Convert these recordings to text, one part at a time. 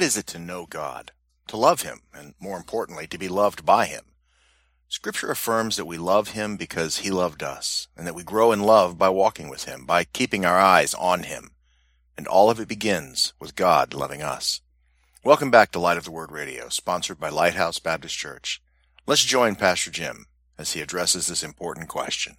is it to know God, to love Him, and more importantly, to be loved by Him? Scripture affirms that we love Him because He loved us, and that we grow in love by walking with Him, by keeping our eyes on Him. And all of it begins with God loving us. Welcome back to Light of the Word Radio, sponsored by Lighthouse Baptist Church. Let's join Pastor Jim as he addresses this important question.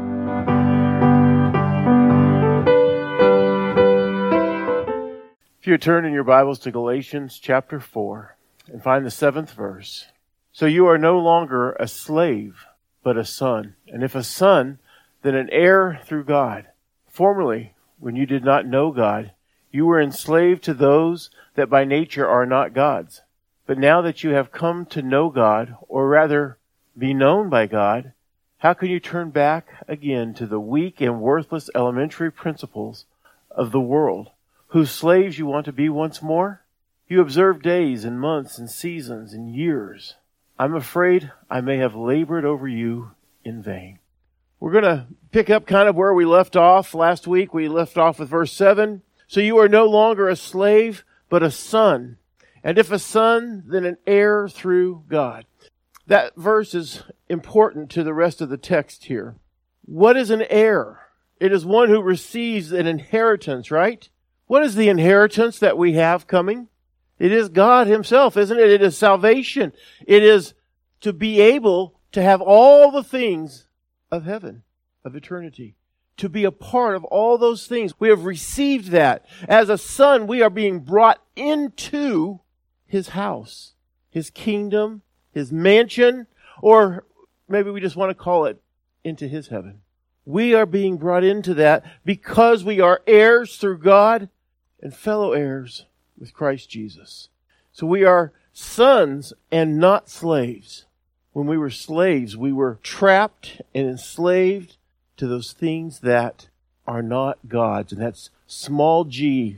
If you turn in your Bibles to Galatians chapter 4 and find the 7th verse. So you are no longer a slave, but a son. And if a son, then an heir through God. Formerly, when you did not know God, you were enslaved to those that by nature are not God's. But now that you have come to know God, or rather be known by God, how can you turn back again to the weak and worthless elementary principles of the world, whose slaves you want to be once more? You observe days and months and seasons and years. I'm afraid I may have labored over you in vain. We're going to pick up kind of where we left off. Last week we left off with verse 7. So you are no longer a slave, but a son. And if a son, then an heir through God. That verse is important to the rest of the text here. What is an heir? It is one who receives an inheritance, right? What is the inheritance that we have coming? It is God Himself, isn't it? It is salvation. It is to be able to have all the things of heaven, of eternity. To be a part of all those things. We have received that. As a son, we are being brought into His house, His kingdom, His mansion, or maybe we just want to call it into His heaven. We are being brought into that because we are heirs through God and fellow heirs with Christ Jesus. So we are sons and not slaves. When we were slaves, we were trapped and enslaved to those things that are not God's. And that's small g,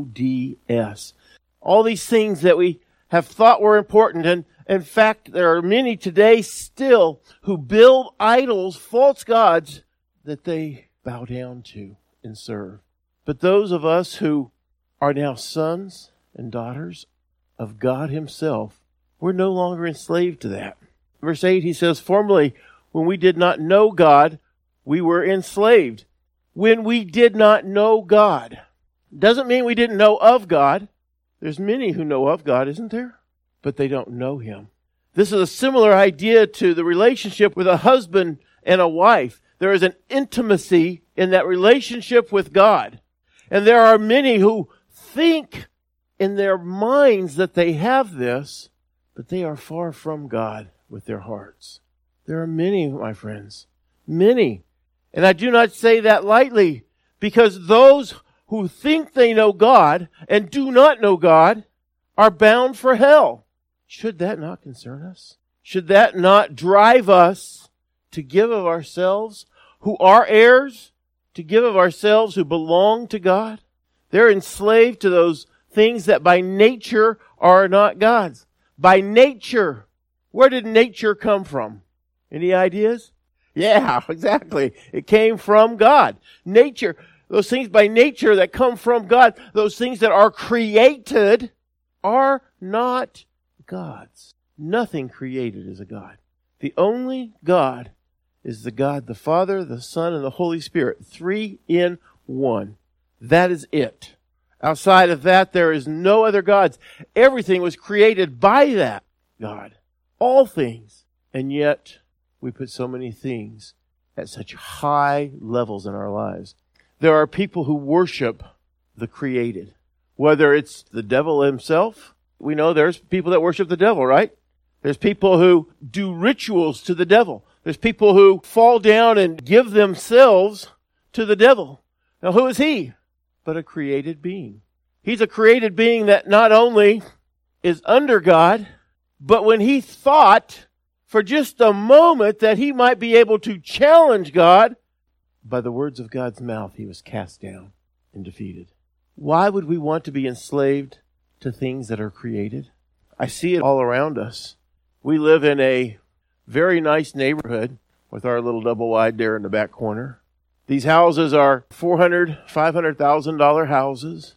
O-D-S. All these things that we have thought were important. And in fact, there are many today still who build idols, false gods, that they bow down to and serve. But those of us who are now sons and daughters of God Himself, we're no longer enslaved to that. Verse 8, he says, formerly, when we did not know God, we were enslaved. When we did not know God. Doesn't mean we didn't know of God. There's many who know of God, isn't there? But they don't know Him. This is a similar idea to the relationship with a husband and a wife. There is an intimacy in that relationship with God. And there are many who think in their minds that they have this, but they are far from God with their hearts. There are many, my friends, many. And I do not say that lightly, because those who think they know God and do not know God are bound for hell. Should that not concern us? Should that not drive us to give of ourselves, who are heirs, to give of ourselves who belong to God? They're enslaved to those things that by nature are not God's. By nature. Where did nature come from? Any ideas? Yeah, exactly. It came from God. Nature, those things by nature that come from God, those things that are created are not God's. Nothing created is a God. The only God is the God, the Father, the Son, and the Holy Spirit. 3 in 1. That is it. Outside of that, there is no other gods. Everything was created by that God. All things. And yet, we put so many things at such high levels in our lives. There are people who worship the created. Whether it's the devil himself. We know there's people that worship the devil, right? There's people who do rituals to the devil. There's people who fall down and give themselves to the devil. Now, who is he? But a created being. He's a created being that not only is under God, but when he thought for just a moment that he might be able to challenge God, by the words of God's mouth, he was cast down and defeated. Why would we want to be enslaved to things that are created? I see it all around us. We live in a very nice neighborhood with our little double wide there in the back corner. These houses are $400,000, $500,000 houses.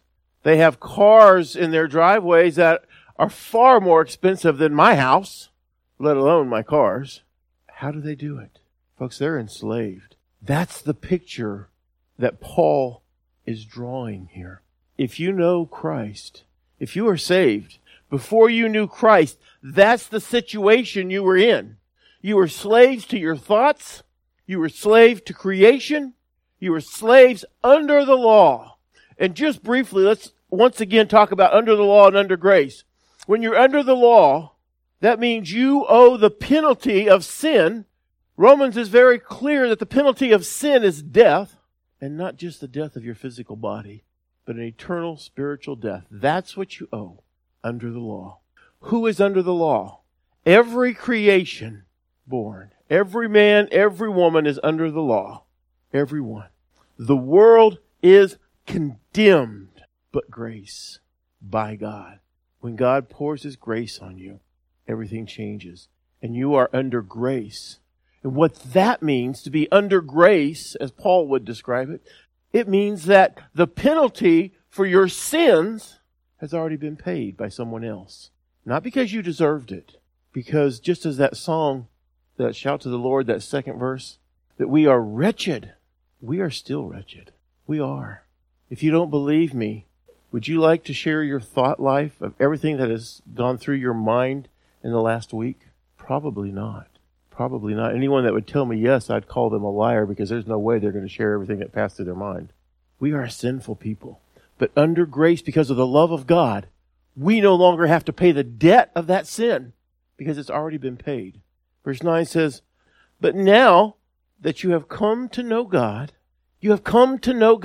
They have cars in their driveways that are far more expensive than my house, let alone my cars. How do they do it? Folks, they're enslaved. That's the picture that Paul is drawing here. If you know Christ, if you are saved, before you knew Christ, that's the situation you were in. You were slaves to your thoughts. You were slaves to creation. You were slaves under the law. And just briefly, let's once again talk about under the law and under grace. When you're under the law, that means you owe the penalty of sin. Romans is very clear that the penalty of sin is death, and not just the death of your physical body, but an eternal spiritual death. That's what you owe under the law. Who is under the law? Every creation born. Every man, every woman is under the law. Everyone. The world is condemned, but grace by God. When God pours His grace on you, everything changes. And you are under grace. And what that means, to be under grace, as Paul would describe it, it means that the penalty for your sins has already been paid by someone else. Not because you deserved it. Because just as that song, that shout to the Lord, that second verse, that we are wretched. We are still wretched. We are. If you don't believe me, would you like to share your thought life of everything that has gone through your mind in the last week? Probably not. Probably not. Anyone that would tell me yes, I'd call them a liar, because there's no way they're going to share everything that passed through their mind. We are a sinful people. But under grace, because of the love of God, we no longer have to pay the debt of that sin, because it's already been paid. Verse 9 says, but now that you have come to know God, you've come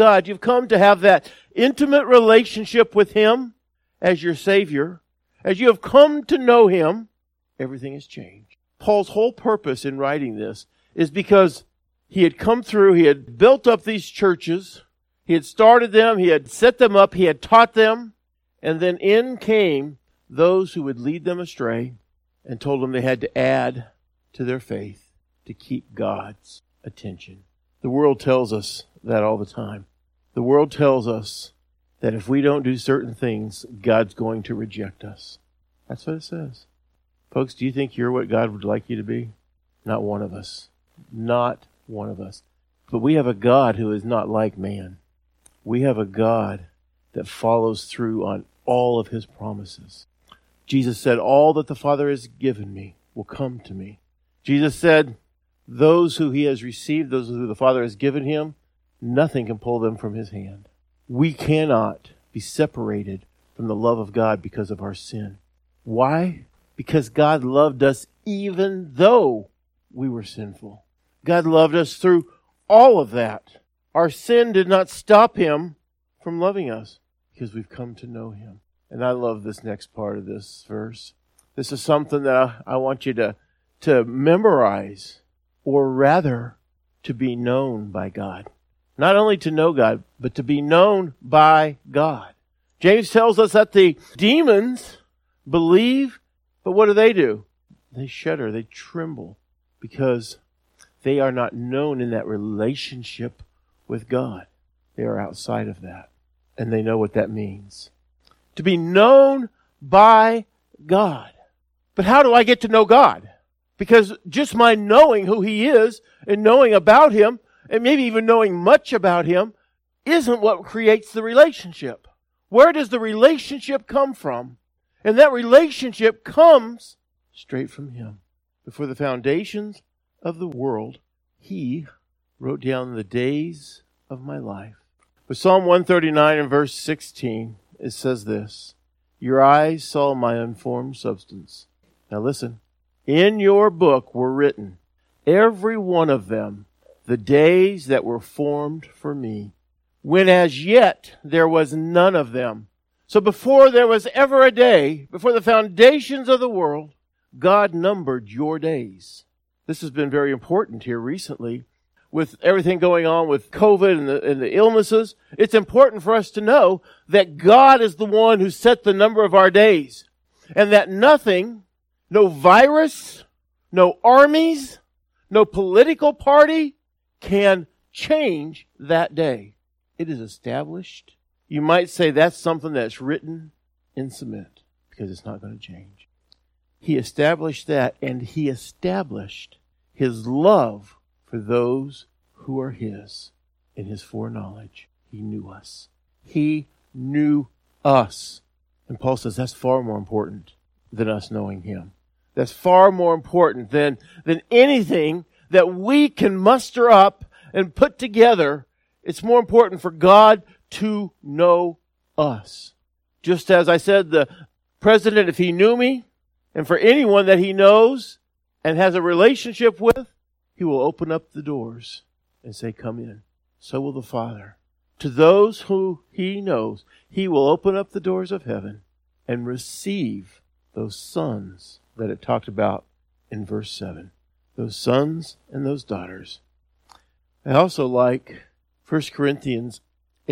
to have that intimate relationship with Him as your Savior. As you have come to know Him, everything has changed. Paul's whole purpose in writing this is because he had come through, he had built up these churches, he had started them, he had set them up, he had taught them, and then in came those who would lead them astray and told them they had to add to their faith to keep God's attention. The world tells us that all the time. The world tells us that if we don't do certain things, God's going to reject us. That's what it says. Folks, do you think you're what God would like you to be? Not one of us. Not one of us. But we have a God who is not like man. We have a God that follows through on all of His promises. Jesus said, all that the Father has given me will come to me. Jesus said, those who He has received, those who the Father has given Him, nothing can pull them from His hand. We cannot be separated from the love of God because of our sin. Why? Because God loved us even though we were sinful. God loved us through all of that. Our sin did not stop Him from loving us because we've come to know Him. And I love this next part of this verse. This is something that I want you to memorize, or rather to be known by God. Not only to know God, but to be known by God. James tells us that the demons believe, but what do? They shudder, they tremble, because they are not known in that relationship with God. They are outside of that, and they know what that means. To be known by God. But how do I get to know God? Because just my knowing who He is and knowing about Him, and maybe even knowing much about Him, isn't what creates the relationship. Where does the relationship come from? And that relationship comes straight from Him. Before the foundations of the world, He wrote down the days of my life. But Psalm 139 and verse 16, it says this, your eyes saw my unformed substance. Now listen, in your book were written, every one of them, the days that were formed for me, when as yet there was none of them. So before there was ever a day, before the foundations of the world, God numbered your days. This has been very important here recently with everything going on with COVID and the illnesses. It's important for us to know that God is the one who set the number of our days, and that nothing, no virus, no armies, no political party can change that day. It is established You might say that's something that's written in cement because it's not going to change. He established that, and He established His love for those who are His in His foreknowledge. He knew us. He knew us. And Paul says that's far more important than us knowing Him. That's far more important than anything that we can muster up and put together. It's more important for God to know us. Just as I said, the president, if he knew me, and for anyone that he knows and has a relationship with, He will open up the doors and say, come in. So will the Father. To those who He knows, He will open up the doors of heaven and receive those sons that it talked about in verse 7. Those sons and those daughters. I also like 1 Corinthians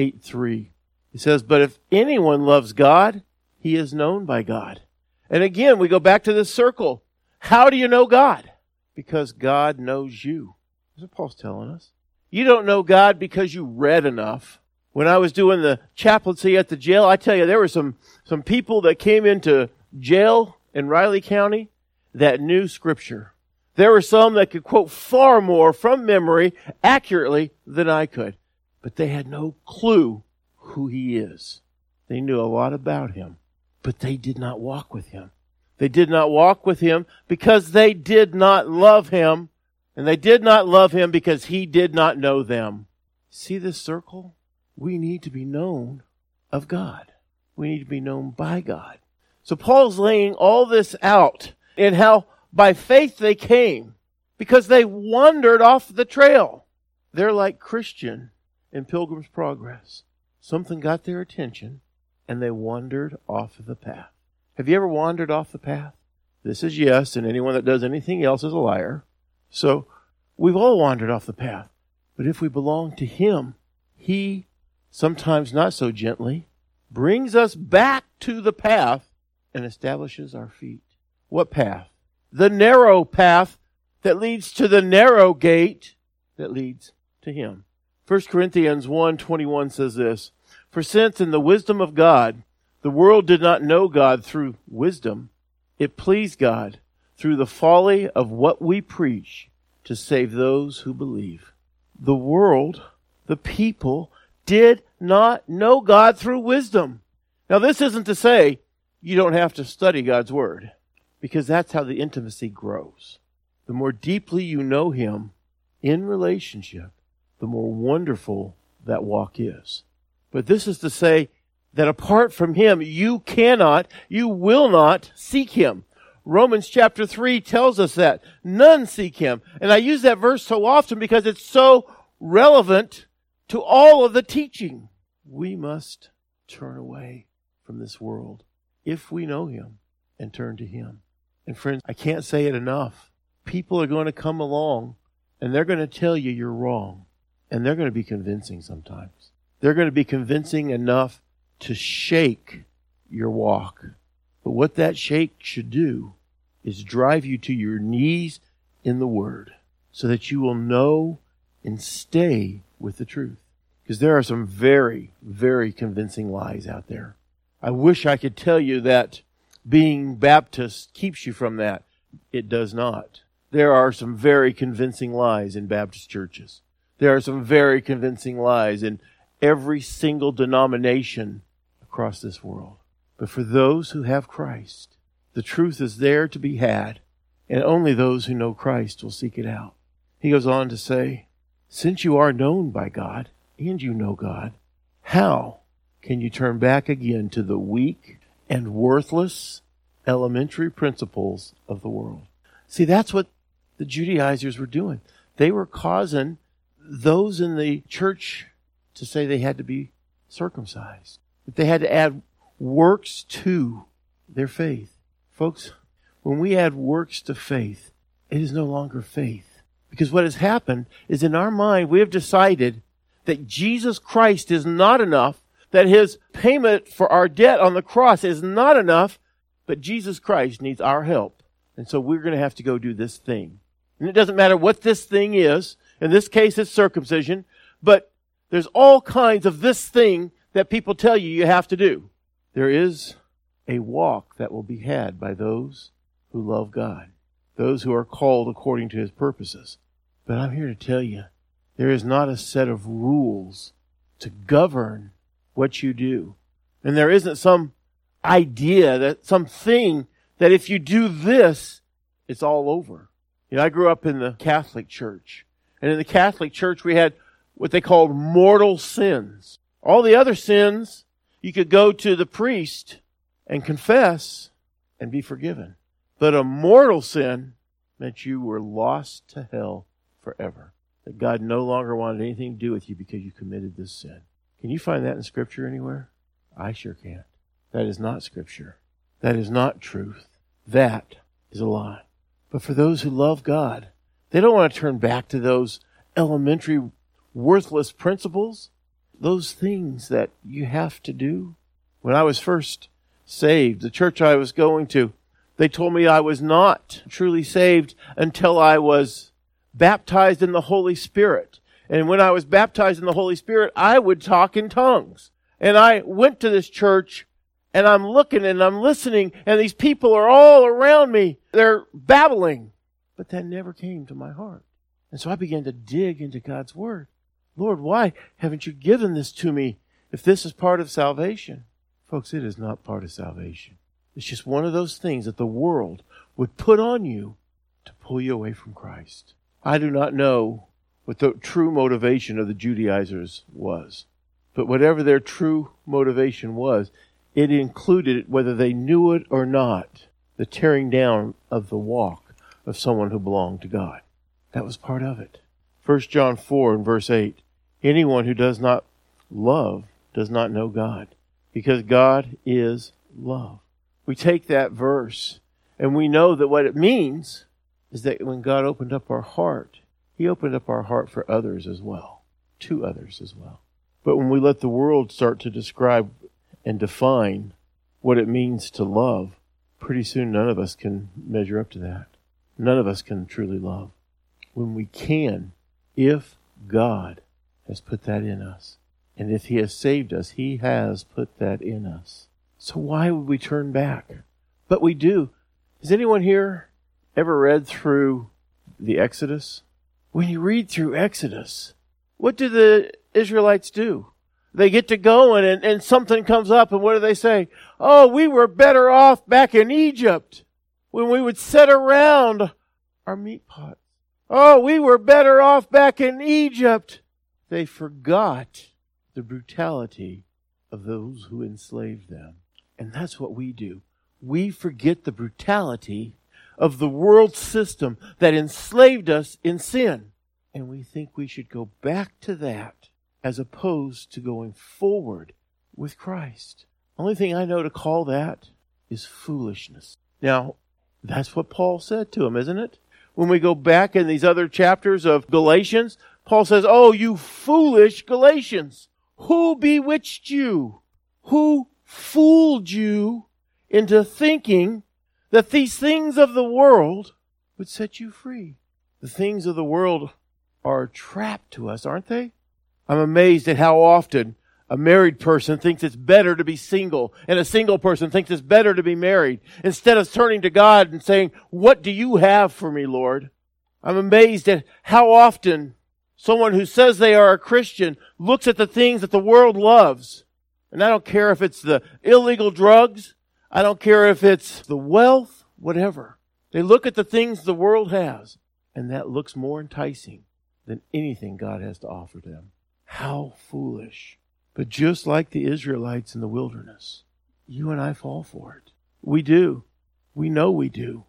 8:3. It says, but if anyone loves God, he is known by God. And again, we go back to this circle. How do you know God? Because God knows you. That's what Paul's telling us. You don't know God because you read enough. When I was doing the chaplaincy at the jail, I tell you, there were some people that came into jail in Riley County that knew Scripture. There were some that could quote far more from memory accurately than I could. But they had no clue who He is. They knew a lot about Him, but they did not walk with Him. They did not walk with Him because they did not love Him, and they did not love Him because He did not know them. See this circle? We need to be known of God. We need to be known by God. So Paul's laying all this out in how by faith they came because they wandered off the trail. They're like Christian in Pilgrim's Progress. Something got their attention and they wandered off of the path. Have you ever wandered off the path? This is yes, and anyone that does anything else is a liar. So we've all wandered off the path. But if we belong to Him, He, sometimes not so gently, brings us back to the path and establishes our feet. What path? The narrow path that leads to the narrow gate that leads to Him. 1 Corinthians 1:21 says this, for since in the wisdom of God, the world did not know God through wisdom, it pleased God through the folly of what we preach to save those who believe. The world, the people, did not know God through wisdom. Now this isn't to say you don't have to study God's Word, because that's how the intimacy grows. The more deeply you know Him in relationship, the more wonderful that walk is. But this is to say that apart from Him, you will not seek Him. Romans chapter 3 tells us that. None seek Him. And I use that verse so often because it's so relevant to all of the teaching. We must turn away from this world if we know Him and turn to Him. And friends, I can't say it enough. People are going to come along and they're going to tell you you're wrong. And they're going to be convincing sometimes. They're going to be convincing enough to shake your walk. But what that shake should do is drive you to your knees in the Word so that you will know and stay with the truth. Because there are some very, very convincing lies out there. I wish I could tell you that being Baptist keeps you from that. It does not. There are some very convincing lies in Baptist churches. There are some very convincing lies in every single denomination across this world. But for those who have Christ, the truth is there to be had, and only those who know Christ will seek it out. He goes on to say, since you are known by God, and you know God, how can you turn back again to the weak and worthless elementary principles of the world? See, that's what the Judaizers were doing. They were causing those in the church to say they had to be circumcised, that they had to add works to their faith. Folks, when we add works to faith, it is no longer faith. Because what has happened is in our mind, we have decided that Jesus Christ is not enough, that His payment for our debt on the cross is not enough, but Jesus Christ needs our help. And so we're going to have to go do this thing. And it doesn't matter what this thing is. In this case, it's circumcision. But there's all kinds of this thing that people tell you have to do. There is a walk that will be had by those who love God, those who are called according to His purposes. But I'm here to tell you, there is not a set of rules to govern what you do. And there isn't some idea, that something that if you do this, it's all over. I grew up in the Catholic Church. And in the Catholic Church, we had what they called mortal sins. All the other sins, you could go to the priest and confess and be forgiven. But a mortal sin meant you were lost to hell forever. That God no longer wanted anything to do with you because you committed this sin. Can you find that in Scripture anywhere? I sure can't. That is not Scripture. That is not truth. That is a lie. But for those who love God, they don't want to turn back to those elementary, worthless principles, those things that you have to do. When I was first saved, the church I was going to, they told me I was not truly saved until I was baptized in the Holy Spirit. And when I was baptized in the Holy Spirit, I would talk in tongues. And I went to this church, and I'm looking and I'm listening, and these people are all around me. They're babbling. But that never came to my heart. And so I began to dig into God's Word. Lord, why haven't you given this to me if this is part of salvation? Folks, it is not part of salvation. It's just one of those things that the world would put on you to pull you away from Christ. I do not know what the true motivation of the Judaizers was. But whatever their true motivation was, it included, whether they knew it or not, the tearing down of the walk of someone who belonged to God. That was part of it. 1 John 4 and verse 8, anyone who does not love does not know God, because God is love. We take that verse and we know that what it means is that when God opened up our heart, He opened up our heart for others as well, to others as well. But when we let the world start to describe and define what it means to love, pretty soon none of us can measure up to that. None of us can truly love. When we can, if God has put that in us, and if He has saved us, He has put that in us. So why would we turn back? But we do. Has anyone here ever read through the Exodus? When you read through Exodus, what do the Israelites do? They get to going and something comes up, and what do they say? Oh, we were better off back in Egypt when we would sit around our meat pots. Oh, we were better off back in Egypt. They forgot the brutality of those who enslaved them. And that's what we do. We forget the brutality of the world system that enslaved us in sin. And we think we should go back to that as opposed to going forward with Christ. Only thing I know to call that is foolishness. Now, that's what Paul said to him, isn't it? When we go back in these other chapters of Galatians, Paul says, oh, you foolish Galatians, who bewitched you? Who fooled you into thinking that these things of the world would set you free? The things of the world are a trap to us, aren't they? I'm amazed at how often a married person thinks it's better to be single, and a single person thinks it's better to be married, instead of turning to God and saying, what do you have for me, Lord? I'm amazed at how often someone who says they are a Christian looks at the things that the world loves. And I don't care if it's the illegal drugs, I don't care if it's the wealth, whatever. They look at the things the world has, and that looks more enticing than anything God has to offer them. How foolish. But just like the Israelites in the wilderness, you and I fall for it. We do. We know we do.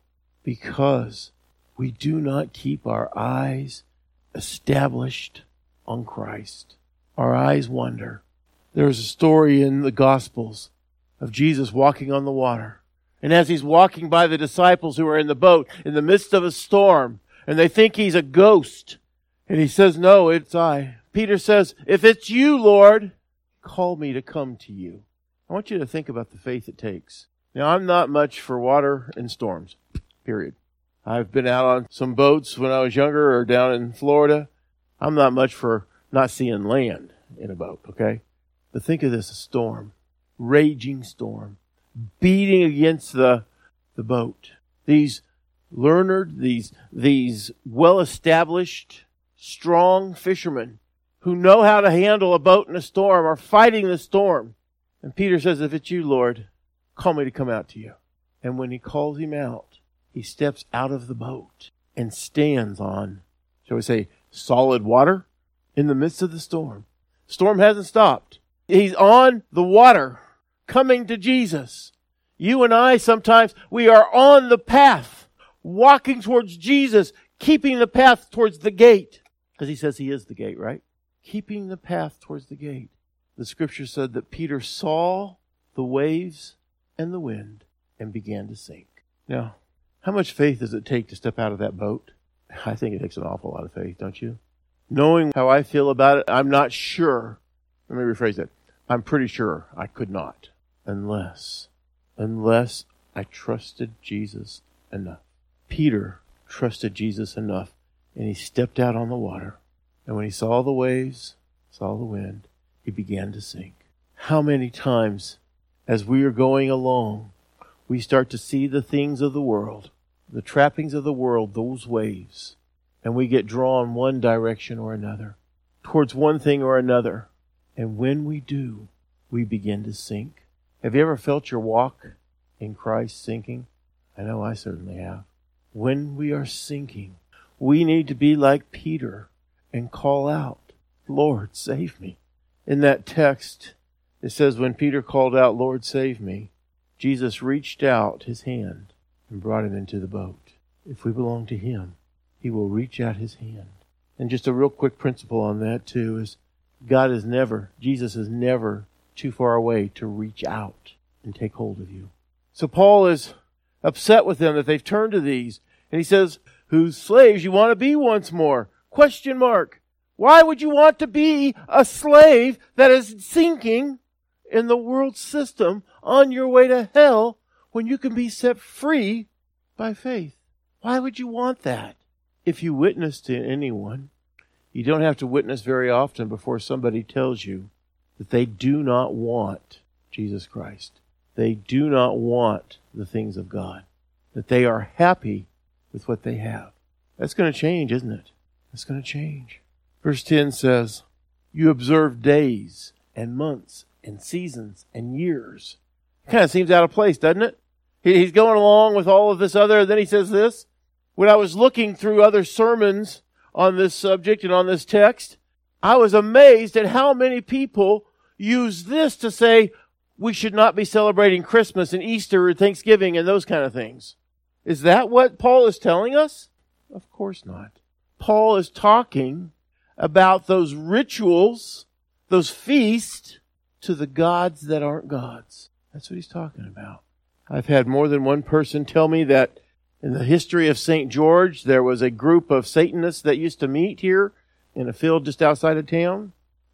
Because we do not keep our eyes established on Christ. Our eyes wander. There's a story in the Gospels of Jesus walking on the water. And as He's walking by the disciples who are in the boat in the midst of a storm, and they think He's a ghost, and He says, no, it's I. Peter says, if it's you, Lord, call me to come to you. I want you to think about the faith it takes. Now, I'm not much for water and storms, period. I've been out on some boats when I was younger or down in Florida. I'm not much for not seeing land in a boat, okay? But think of this, a storm, raging storm, beating against the boat. These learned, these well-established, strong fishermen who know how to handle a boat in a storm are fighting the storm. And Peter says, if it's you, Lord, call me to come out to you. And when he calls him out, he steps out of the boat and stands on, shall we say, solid water in the midst of the storm. Storm hasn't stopped. He's on the water, coming to Jesus. You and I, sometimes, we are on the path, walking towards Jesus, keeping the path towards the gate. Because he says he is the gate, right? Keeping the path towards the gate. The scripture said that Peter saw the waves and the wind and began to sink. Now, how much faith does it take to step out of that boat? I think it takes an awful lot of faith, don't you? Knowing how I feel about it, I'm not sure. Let me rephrase that. I'm pretty sure I could not unless I trusted Jesus enough. Peter trusted Jesus enough, and he stepped out on the water. And when he saw the waves, saw the wind, he began to sink. How many times as we are going along, we start to see the things of the world, the trappings of the world, those waves, and we get drawn one direction or another, towards one thing or another. And when we do, we begin to sink. Have you ever felt your walk in Christ sinking? I know I certainly have. When we are sinking, we need to be like Peter and call out, Lord, save me. In that text, it says when Peter called out, Lord, save me, Jesus reached out his hand and brought him into the boat. If we belong to him, he will reach out his hand. And just a real quick principle on that too is Jesus is never too far away to reach out and take hold of you. So Paul is upset with them that they've turned to these. And he says, whose slaves you want to be once more? Question mark. Why would you want to be a slave that is sinking in the world system on your way to hell when you can be set free by faith? Why would you want that? If you witness to anyone, you don't have to witness very often before somebody tells you that they do not want Jesus Christ. They do not want the things of God. That they are happy with what they have. That's going to change, isn't it? That's going to change. Verse 10 says, you observe days and months and seasons and years. It kind of seems out of place, doesn't it? He's going along with all of this other, and then he says this. When I was looking through other sermons on this subject and on this text, I was amazed at how many people use this to say we should not be celebrating Christmas and Easter and Thanksgiving and those kind of things. Is that what Paul is telling us? Of course not. Paul is talking about those rituals, those feasts, to the gods that aren't gods. That's what he's talking about. I've had more than one person tell me that in the history of St. George, there was a group of Satanists that used to meet here in a field just outside of town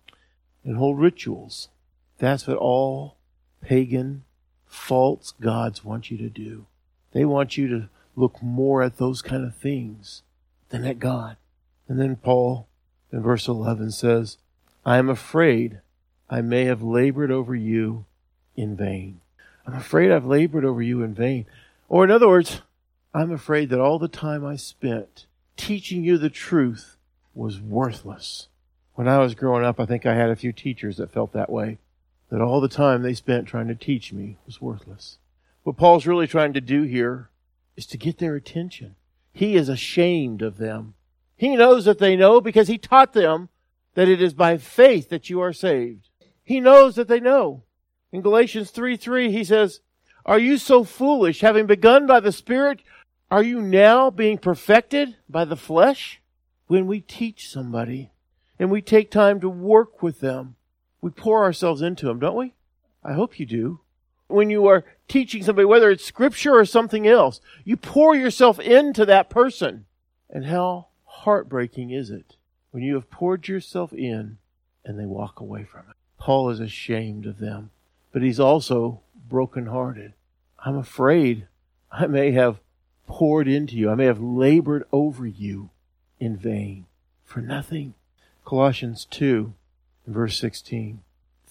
and hold rituals. That's what all pagan, false gods want you to do. They want you to look more at those kind of things than at God. And then Paul, in verse 11, says, I am afraid I may have labored over you in vain. I'm afraid I've labored over you in vain. Or in other words, I'm afraid that all the time I spent teaching you the truth was worthless. When I was growing up, I think I had a few teachers that felt that way, that all the time they spent trying to teach me was worthless. What Paul's really trying to do here is to get their attention. He is ashamed of them. He knows that they know because he taught them that it is by faith that you are saved. He knows that they know. In Galatians 3:3, he says, are you so foolish, having begun by the Spirit, are you now being perfected by the flesh? When we teach somebody and we take time to work with them, we pour ourselves into them, don't we? I hope you do. When you are teaching somebody, whether it's Scripture or something else, you pour yourself into that person. And how heartbreaking is it when you have poured yourself in and they walk away from it? Paul is ashamed of them, but he's also brokenhearted. I'm afraid I may have poured into you. I may have labored over you in vain for nothing. Colossians 2, verse 16.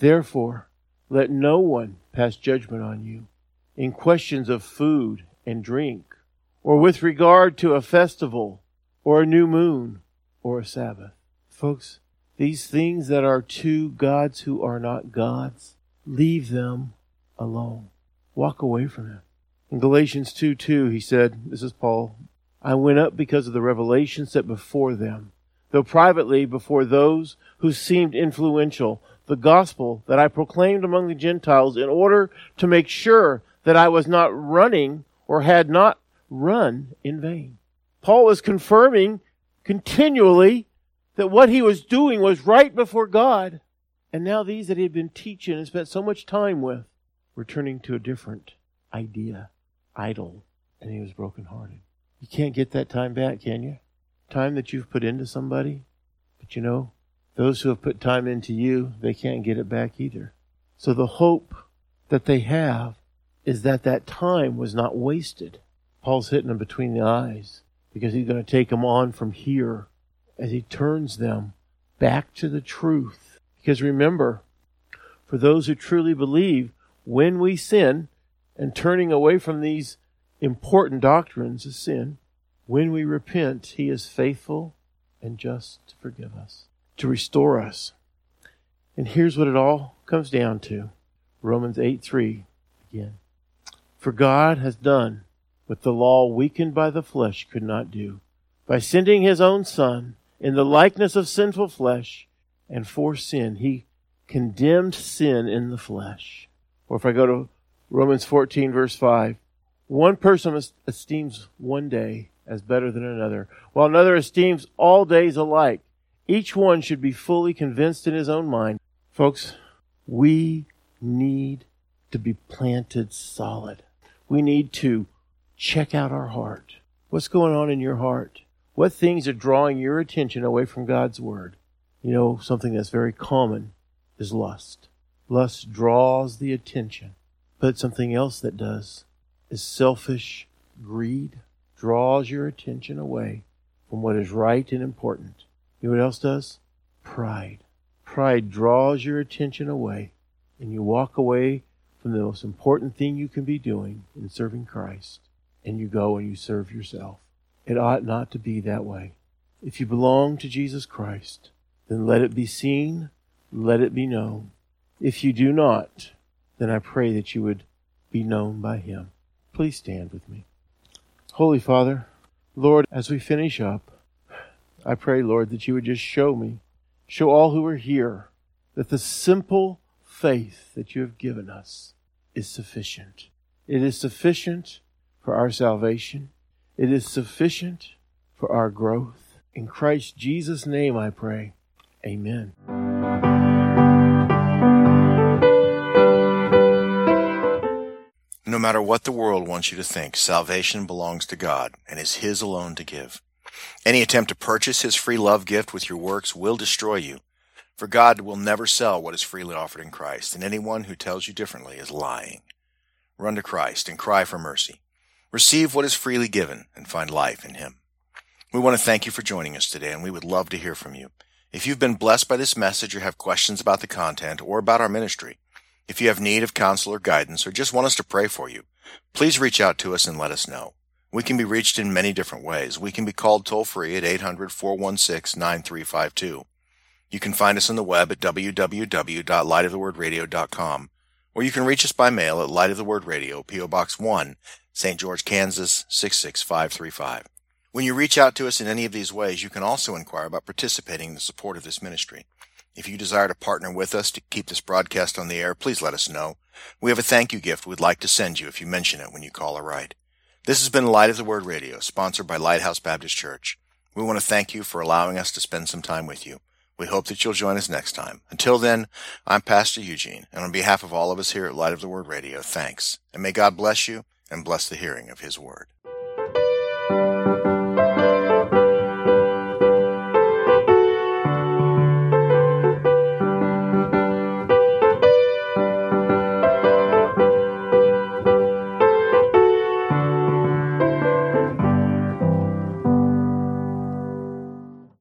Therefore, let no one pass judgment on you in questions of food and drink, or with regard to a festival, or a new moon, or a Sabbath. Folks, these things that are to gods who are not gods, leave them alone. Walk away from them. In Galatians 2:2, he said, this is Paul, I went up because of the revelation set before them, though privately before those who seemed influential, the gospel that I proclaimed among the Gentiles in order to make sure that I was not running or had not run in vain. Paul was confirming continually that what he was doing was right before God. And now these that he had been teaching and spent so much time with were turning to a different idol, and he was brokenhearted. You can't get that time back, can you? Time that you've put into somebody. But you know, those who have put time into you, they can't get it back either. So the hope that they have is that that time was not wasted. Paul's hitting them between the eyes because he's going to take them on from here as he turns them back to the truth. Because remember, for those who truly believe, when we sin, and turning away from these important doctrines is sin, when we repent, he is faithful and just to forgive us, to restore us. And here's what it all comes down to. Romans 8:3 again. For God has done what the law weakened by the flesh could not do, by sending his own Son in the likeness of sinful flesh, and for sin he condemned sin in the flesh. Or if I go to Romans 14 verse 5, one person esteems one day as better than another, while another esteems all days alike. Each one should be fully convinced in his own mind. Folks, we need to be planted solid. We need to check out our heart. What's going on in your heart? What things are drawing your attention away from God's Word? You know, something that's very common is lust. Lust draws the attention. But something else that does is selfish greed. Draws your attention away from what is right and important. You know what else does? Pride. Pride draws your attention away, and you walk away from the most important thing you can be doing in serving Christ, and you go and you serve yourself. It ought not to be that way. If you belong to Jesus Christ, then let it be seen, let it be known. If you do not, then I pray that you would be known by him. Please stand with me. Holy Father, Lord, as we finish up, I pray, Lord, that you would just show all who are here, that the simple faith that you have given us is sufficient. It is sufficient for our salvation. It is sufficient for our growth. In Christ Jesus' name I pray. Amen. No matter what the world wants you to think, salvation belongs to God and is his alone to give. Any attempt to purchase his free love gift with your works will destroy you. For God will never sell what is freely offered in Christ, and anyone who tells you differently is lying. Run to Christ and cry for mercy. Receive what is freely given and find life in him. We want to thank you for joining us today, and we would love to hear from you. If you've been blessed by this message or have questions about the content or about our ministry, if you have need of counsel or guidance or just want us to pray for you, please reach out to us and let us know. We can be reached in many different ways. We can be called toll-free at 800-416-9352. You can find us on the web at www.lightofthewordradio.com, or you can reach us by mail at Light of the Word Radio, P.O. Box 1, St. George, Kansas, 66535. When you reach out to us in any of these ways, you can also inquire about participating in the support of this ministry. If you desire to partner with us to keep this broadcast on the air, please let us know. We have a thank you gift we'd like to send you if you mention it when you call or write. This has been Light of the Word Radio, sponsored by Lighthouse Baptist Church. We want to thank you for allowing us to spend some time with you. We hope that you'll join us next time. Until then, I'm Pastor Eugene, and on behalf of all of us here at Light of the Word Radio, thanks. And may God bless you and bless the hearing of his word.